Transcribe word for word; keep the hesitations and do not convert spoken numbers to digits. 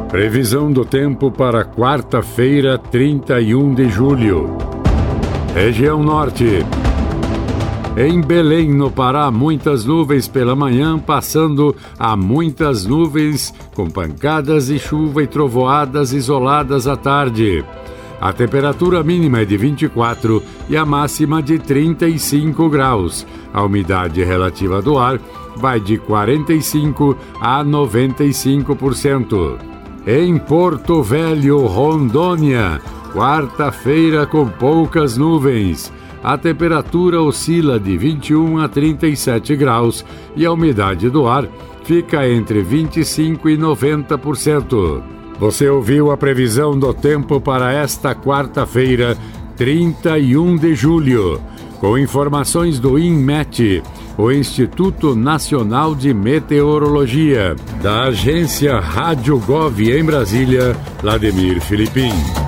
Previsão do tempo para quarta-feira, trinta e um de julho. Região Norte. Em Belém, no Pará, muitas nuvens pela manhã, passando a muitas nuvens com pancadas de chuva e trovoadas isoladas à tarde. A temperatura mínima é de vinte e quatro e a máxima de trinta e cinco graus. A umidade relativa do ar vai de quarenta e cinco por cento a noventa e cinco por cento. Em Porto Velho, Rondônia, quarta-feira com poucas nuvens. A temperatura oscila de vinte e um a trinta e sete graus e a umidade do ar fica entre vinte e cinco e noventa por cento. Você ouviu a previsão do tempo para esta quarta-feira, trinta e um de julho, com informações do INMET, o Instituto Nacional de Meteorologia, da agência Rádio Gov em Brasília, Vladimir Filipim.